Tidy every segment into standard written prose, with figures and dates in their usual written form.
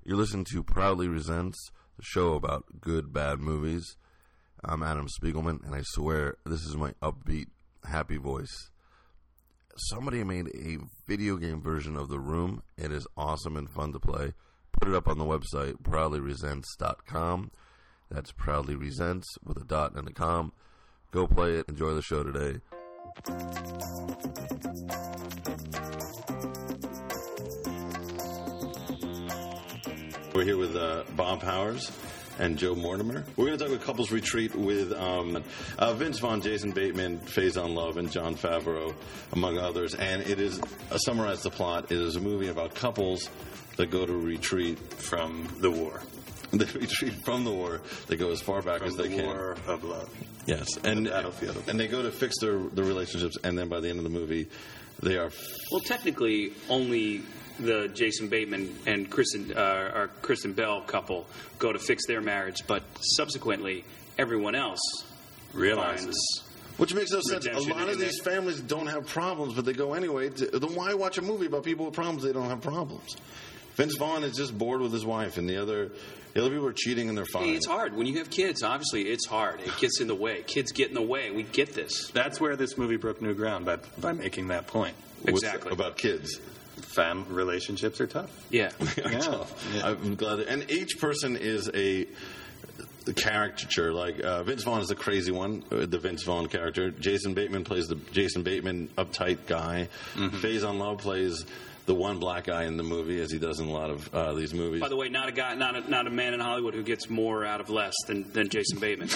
You're listening to Proudly Resents, the show about good, bad movies. I'm Adam Spiegelman, and I swear this is my upbeat, happy voice. Somebody made a video game version of The Room. It is awesome and fun to play. Put it up on the website, proudlyresents.com. That's Proudly Resents with a dot and a com. Go play it. Enjoy the show today. We're here with Bob Powers and Joe Mortimer. We're going to talk about Couples Retreat with Vince Vaughn, Jason Bateman, Faison Love, and Jon Favreau, among others. And it is, summarize the plot, it is a movie about couples that go to retreat from the war. They retreat from the war. They go as far back as they can. The war of love. Yes. And they go to fix their relationships, and then by the end of the movie, they are... Well, technically, only the Jason Bateman and Kristen Bell couple go to fix their marriage, but subsequently, everyone else realizes... Which makes no sense. A lot of these families don't have problems, but they go anyway. Then why watch a movie about people with problems? They don't have problems. Vince Vaughn is just bored with his wife, and the other people are cheating and they're fine. Hey, it's hard. When you have kids, obviously, it's hard. It gets in the way. Kids get in the way. We get this. That's where this movie broke new ground, by making that point. Exactly. About kids. Relationships are tough. Yeah. Tough. Yeah. I'm glad. And each person is a caricature. Like Vince Vaughn is the crazy one, the Vince Vaughn character. Jason Bateman plays the Jason Bateman uptight guy. Mm-hmm. Faison Love plays the one black guy in the movie, as he does in a lot of these movies. By the way, not a man in Hollywood who gets more out of less than Jason Bateman.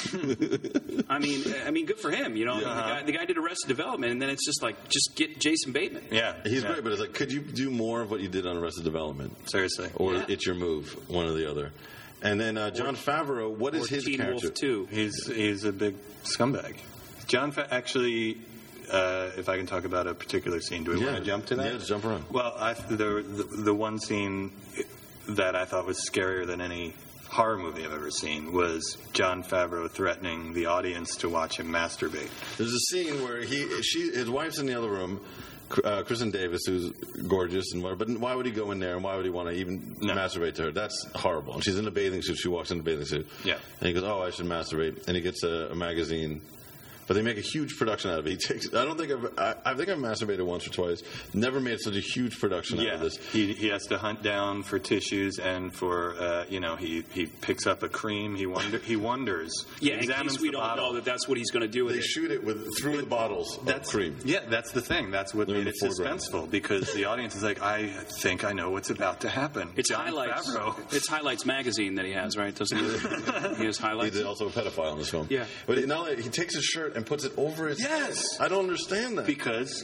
I mean, good for him. You know, the guy did Arrested Development, and then it's just like, just get Jason Bateman. Yeah, he's great, but it's like, could you do more of what you did on Arrested Development? Seriously, or It's Your Move, one or the other. And then Jon Favreau, what is his Teen character? Wolf 2. He's a big scumbag. Actually. If I can talk about a particular scene, do we want to jump to that? Yeah, let's jump around. Well, the one scene that I thought was scarier than any horror movie I've ever seen was Jon Favreau threatening the audience to watch him masturbate. There's a scene where his wife's in the other room, Kristen Davis, who's gorgeous and whatever, but why would he go in there and why would he want to even masturbate to her? That's horrible. And she's in a bathing suit. She walks in a bathing suit. Yeah. And he goes, "Oh, I should masturbate." And he gets a magazine. But they make a huge production out of it. I think I've masturbated once or twice. Never made such a huge production out of this. He has to hunt down for tissues and for he picks up a cream. He wonders. Yeah, in case we don't know that's what he's going to do with it. They shoot it through the bottles of cream. Yeah, that's the thing. That's what made it suspenseful, because the audience is like, I think I know what's about to happen. It's Highlights. It's Highlights magazine that he has, right? Doesn't he? He has Highlights. He's also a pedophile in this film. Yeah, but now he takes his shirt and puts it over his head. I don't understand that. Because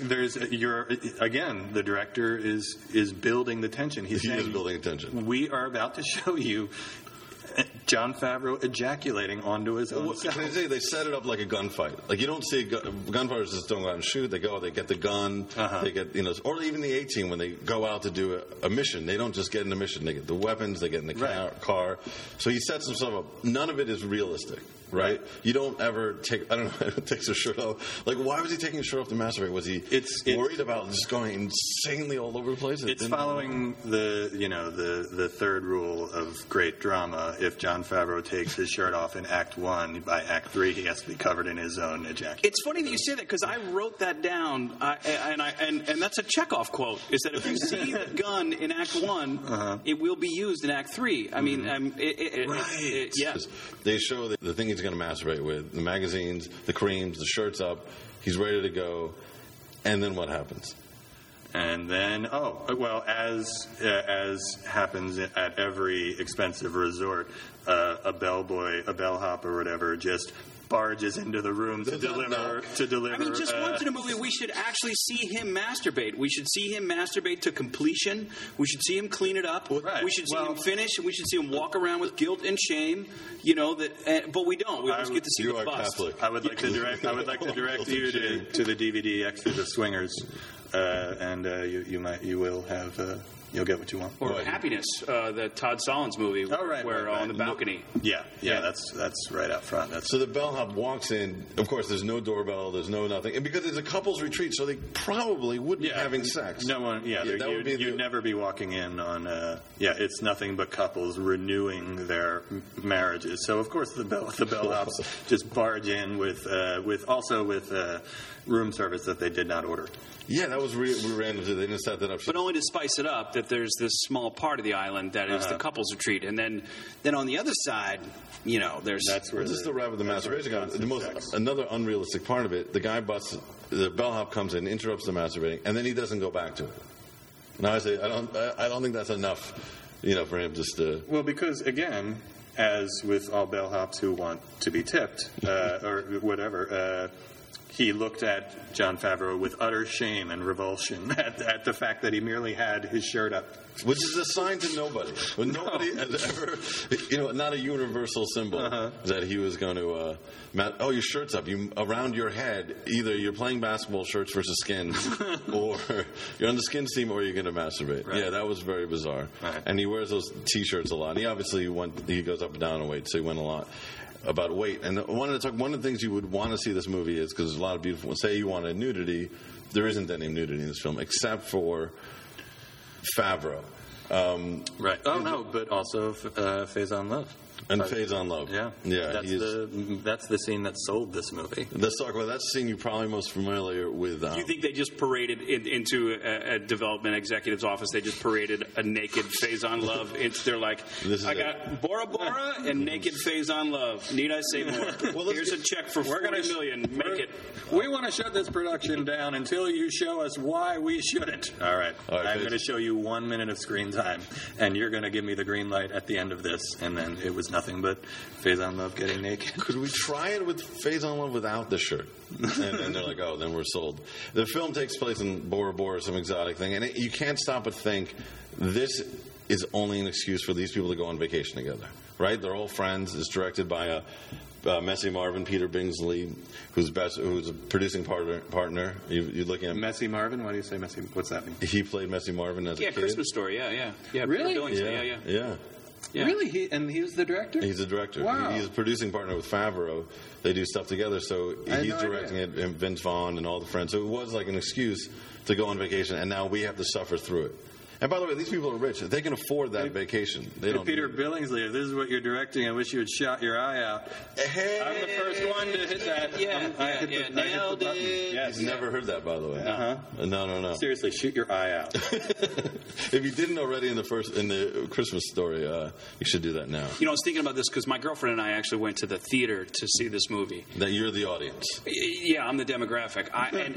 the director is building the tension. He is building tension. We are about to show you Jon Favreau ejaculating onto his own self. They set it up like a gunfight. Like, you don't see gunfighters just don't go out and shoot. They get the gun. They get, or even the A-Team when they go out to do a mission. They don't just get in a mission. They get the weapons. They get in the car. So he sets himself up. None of it is realistic. Right? You don't ever takes his shirt off. Like, why was he taking his shirt off to masturbate? Was he worried about just going insanely all over the place? It's following the third rule of great drama. If Jon Favreau takes his shirt off in Act 1, by Act 3 he has to be covered in his own ejaculation. It's funny that you say that, because I wrote that down, and that's a Chekhov quote, is that if you see the gun in Act 1, it will be used in Act 3. I mean, yes. They show the thing he's going to masturbate with, the magazines, the creams, the shirt's up, he's ready to go, and then what happens? And then, as happens at every expensive resort, a bellboy, a bellhop or whatever, just barges into the room to deliver. I mean, just once in a movie, we should actually see him masturbate. We should see him masturbate to completion. We should see him clean it up. Right. We should see him finish, and we should see him walk around with guilt and shame. But we don't. We just get to see the bust. Catholic. I would like to direct you to the DVD extras of Swingers, and you will have you'll get what you want. Or Happiness, the Todd Solondz movie, where on the balcony. Yeah, that's right out front. So the bellhop walks in. Of course, there's no doorbell, there's no nothing, and because it's a couples retreat, so they probably wouldn't be having sex. No one. You'd never be walking in on. It's nothing but couples renewing their marriages. So of course the bellhops just barge in with room service that they did not order. Yeah, that was random. They didn't set that up. But only to spice it up, that there's this small part of the island that is the couples retreat, and then on the other side, there's. That's where this is the wrap of the masturbation. Another unrealistic part of it. The guy the bellhop comes in, interrupts the masturbating, and then he doesn't go back to it. Now I say I don't think that's enough, for him just to. Well, because again, as with all bellhops who want to be tipped or whatever. He looked at Jon Favreau with utter shame and revulsion at the fact that he merely had his shirt up. Which is a sign to nobody. When nobody has ever, not a universal symbol that he was going to, your shirt's up. Around your head, either you're playing basketball shirts versus skins, or you're on the skins team, or you're going to masturbate. Right. Yeah, that was very bizarre. Right. And he wears those T-shirts a lot. And he obviously he goes up and down in weight, so he went a lot. About weight. And one of the things you would want to see this movie is, because there's a lot of beautiful, say you wanted nudity, there isn't any nudity in this film except for Favreau. Right. Oh, no, but also Faison Love. And Faison Love. Yeah. That's the scene that sold this movie. Let's talk about that scene you're probably most familiar with. Do you think they just paraded into a development executive's office? They just paraded a naked Faison Love. They're like, I got Bora Bora and naked Faison Love. Need I say more? Well, here's a check for $40 million. Make it. We want to shut this production down until you show us why we shouldn't. All right. I'm going to show you 1 minute of screen time, and you're going to give me the green light at the end of this. And then it was nothing but Faison Love getting naked. Could we try it with Faison Love without the shirt? And they're like, then we're sold. The film takes place in Bora Bora, some exotic thing, and you can't stop but think this is only an excuse for these people to go on vacation together, right? They're all friends. It's directed by Messy Marvin, Peter Billingsley, who's a producing partner. You're looking at Messy Marvin. Why do you say Messy? What's that mean? He played Messy Marvin as a kid. Christmas Story. Yeah. Really? Yeah. Really? He was the director? He's the director. Wow. He's a producing partner with Favreau. They do stuff together, so he's directing it, and Vince Vaughn and all the friends. So it was like an excuse to go on vacation, and now we have to suffer through it. And by the way, these people are rich. They can afford that vacation. They don't. Peter Billingsley, if this is what you're directing, I wish you had shot your eye out. Hey, I'm the first one to hit that. Nailed it. Yes. You've never heard that, by the way. No. Seriously, shoot your eye out. If you didn't already in the Christmas Story, you should do that now. I was thinking about this because my girlfriend and I actually went to the theater to see this movie. That you're the audience. Yeah, I'm the demographic.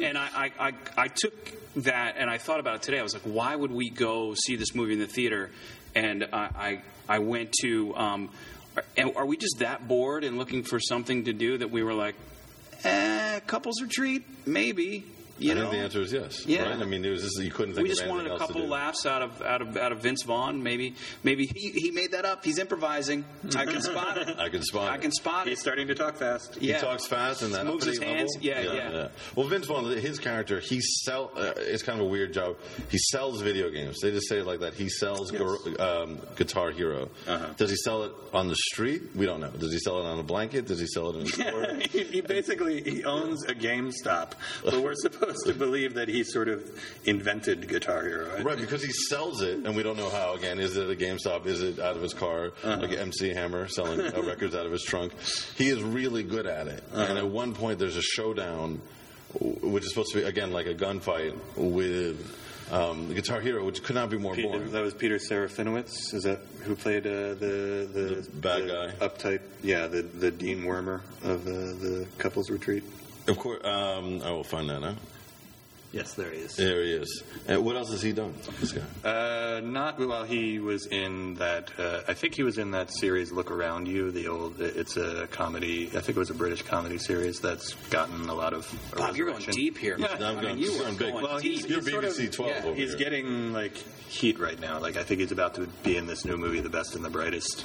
I took that and I thought about it today. I was like, why would we go see this movie in the theater? And I went to are we just that bored and looking for something to do that we were like, couples retreat, maybe. I think the answer is yes. Yeah. Right? I mean, it was just, you couldn't think we of just anything wanted a else couple laughs out of Vince Vaughn. Maybe he made that up. He's improvising. I can spot it. I can spot it. He's starting to talk fast. Yeah. He talks fast and that moves his hands. Yeah. Well, Vince Vaughn, his character, it's kind of a weird job. He sells video games. They just say it like that. He sells Guitar Hero. Does he sell it on the street? We don't know. Does he sell it on a blanket? Does he sell it in a store? He owns a GameStop, but we're supposed to believe that he sort of invented Guitar Hero. Right, because he sells it, and we don't know how. Again, is it a GameStop? Is it out of his car? Like MC Hammer selling records out of his trunk? He is really good at it. And at one point, there's a showdown, which is supposed to be, again, like a gunfight with Guitar Hero, which could not be more boring. That was Peter Serafinowicz. Is that who played the bad guy? Uptight, the Dean Wormer of the couples retreat. Of course, I will find that out. Yes, there he is. There he is. And what else has he done, this guy? He was in that. I think he was in that series "Look Around You." It's a comedy. I think it was a British comedy series that's gotten a lot of. Bob, you're going deep here. Yeah, I'm going big. Well, he's BBC 12. He's getting heat right now. I think he's about to be in this new movie, The Best and the Brightest.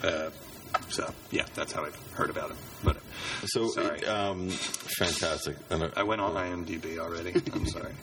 So that's how I heard about him. But sorry. Fantastic. I went on IMDb already. I'm sorry.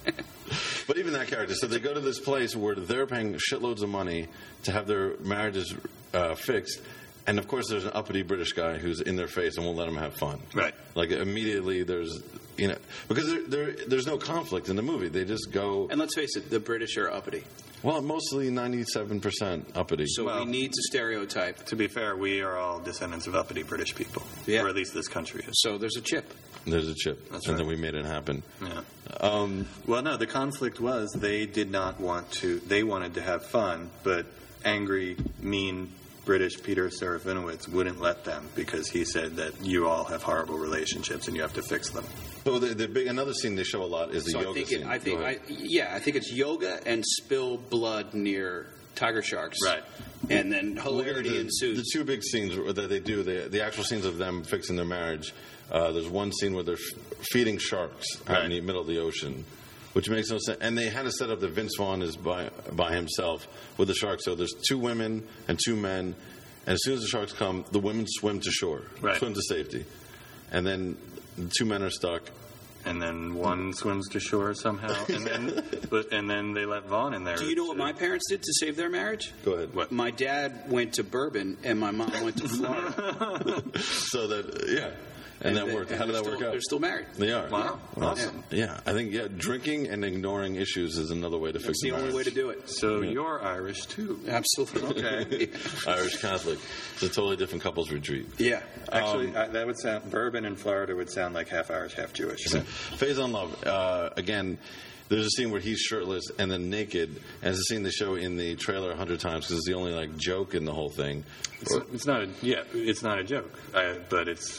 But even that character, so they go to this place where they're paying shitloads of money to have their marriages fixed. And, of course, there's an uppity British guy who's in their face and won't let them have fun. Right. Like, immediately there's, because there's no conflict in the movie. They just go... And let's face it, the British are uppity. Well, mostly 97% uppity. So we need to stereotype. To be fair, we are all descendants of uppity British people. Yeah. Or at least this country is. So there's a chip. There's a chip. That's and right. then we made it happen. Yeah. Well, no, the conflict was they did not want to... They wanted to have fun, but angry, mean... British Peter Serafinowicz wouldn't let them because he said that you all have horrible relationships and you have to fix them. So the big another scene they show a lot is the yoga scene. I think it's yoga and spill blood near tiger sharks. Right. And then hilarity ensues. The two big scenes that they do, the actual scenes of them fixing their marriage, there's one scene where they're feeding sharks out in the middle of the ocean, which makes no sense. And they had to set up that Vince Vaughn is by himself with the sharks. So there's 2 women and 2 men. And as soon as the sharks come, the women swim to shore, swim to safety. And then the 2 men are stuck. And then one swims to shore somehow. And then they let Vaughn in there. Do you know what my parents did to save their marriage? Go ahead. What? My dad went to Bourbon and my mom went to Florida. So that, yeah. And that worked. How did that work out? They're still married. They are. Wow. Awesome. Yeah. I think, drinking and ignoring issues is another way to fix It's the only way to do it. So you're Irish, too. Absolutely. Okay. Irish Catholic. It's a totally different couples retreat. Yeah. Actually, that would sound... Bourbon in Florida would sound like half Irish, half Jewish. Phase on Love. Again, there's a scene where he's shirtless and then naked, and it's a scene they show in the trailer 100 times because it's the only joke in the whole thing. It's not a joke, but it's...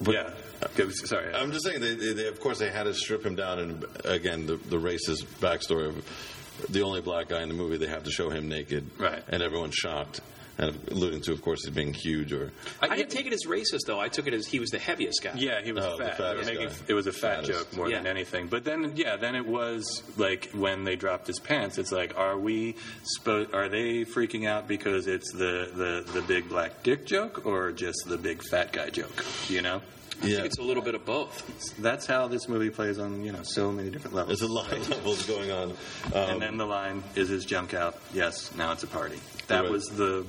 Sorry. I'm just saying, they of course, they had to strip him down, and again, the racist backstory of the only black guy in the movie, they have to show him naked. Right. And everyone's shocked. And alluding to, of course, his being huge. I didn't take it as racist, though. I took it as he was the heaviest guy. Yeah, he was fat. It was a fat joke more than anything. But then it was like when they dropped his pants, it's like, are they freaking out because it's the big black dick joke or just the big fat guy joke? I think it's a little bit of both. That's how this movie plays on, so many different levels. There's a lot of levels going on. And then the line, is his junk out? Yes, now it's a party. That was the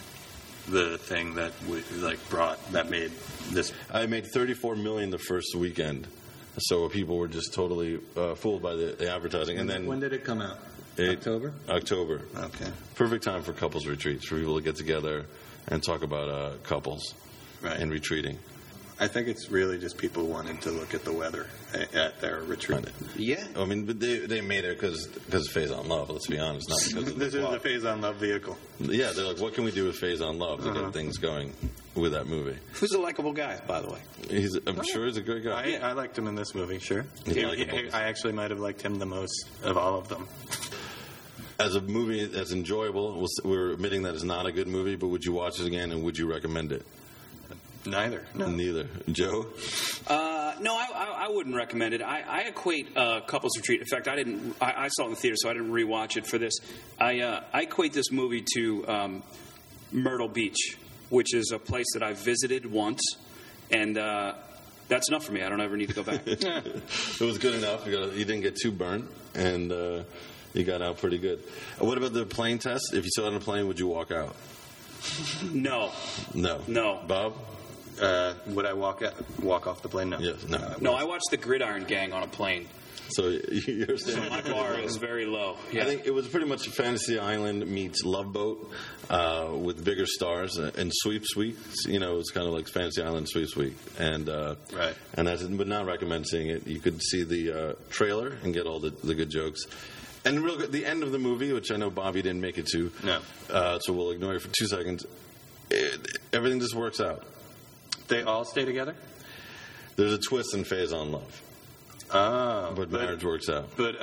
thing that made this. I made $34 million the first weekend, so people were just totally fooled by the advertising. And then when did it come out? October. Okay. Perfect time for couples retreats for people to get together and talk about couples and retreating. I think it's really just people wanting to look at the weather at their retreat. Yeah. I mean, but they made it because of Phase on Love, let's be honest. Not because of This is the Phase on Love vehicle. Yeah, they're like, what can we do with Phase on Love to get things going with that movie? Who's a likable guy, by the way? I'm sure he's a great guy. I liked him in this movie, sure. Likable. I actually might have liked him the most of all of them. As a movie that's enjoyable, we're admitting that it's not a good movie, but would you watch it again and would you recommend it? Neither. No. Neither. Joe? No, I wouldn't recommend it. I equate Couples Retreat. In fact, I saw it in the theater, so I didn't rewatch it for this. I equate this movie to Myrtle Beach, which is a place that I visited once, and that's enough for me. I don't ever need to go back. It was good enough. You didn't get too burnt, and you got out pretty good. What about the plane test? If you saw it on a plane, would you walk out? No. Bob? Would I walk off the plane? No. Yes. No. No, I watched the Gridiron Gang on a plane. So you're saying My bar is very low. Yeah. I think it was pretty much Fantasy Island meets Love Boat with bigger stars and Sweep Suite. It's kind of like Fantasy Island Sweep Suite, and right. And I would not recommend seeing it. You could see the trailer and get all the good jokes. And the end of the movie, which I know Bobby didn't make it to, no. So we'll ignore it for 2 seconds. Everything just works out. They all stay together? There's a twist in Phase on Love. Oh. But marriage works out. But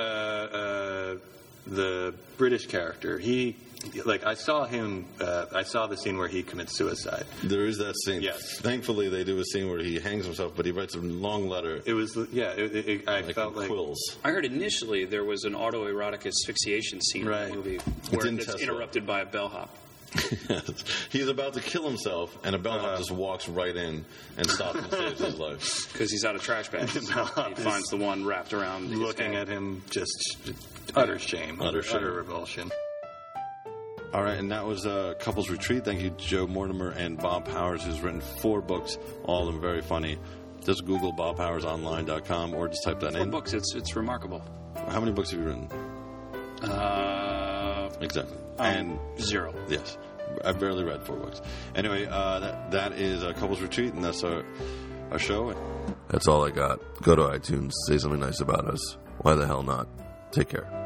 the British character, I saw him, I saw the scene where he commits suicide. There is that scene. Yes. Thankfully, they do a scene where he hangs himself, but he writes a long letter. It was, I felt like... quills. I heard initially there was an autoerotic asphyxiation scene in the movie where it's interrupted by a bellhop. He's about to kill himself, and a bellhop just walks right in and stops and saves his life. Because he's out of trash bags. He finds the one wrapped around looking at him, just utter shame, utter revulsion. All right, and that was Couples Retreat. Thank you, Joe Mortimer and Bob Powers, who's written 4 books, all of them very funny. Just Google BobPowersOnline.com or just type that in. 4 books, it's remarkable. How many books have you written? Exactly. And 0. Yes. I've barely read 4 books. Anyway, that is Couples Retreat, and that's our show. That's all I got. Go to iTunes, say something nice about us. Why the hell not? Take care.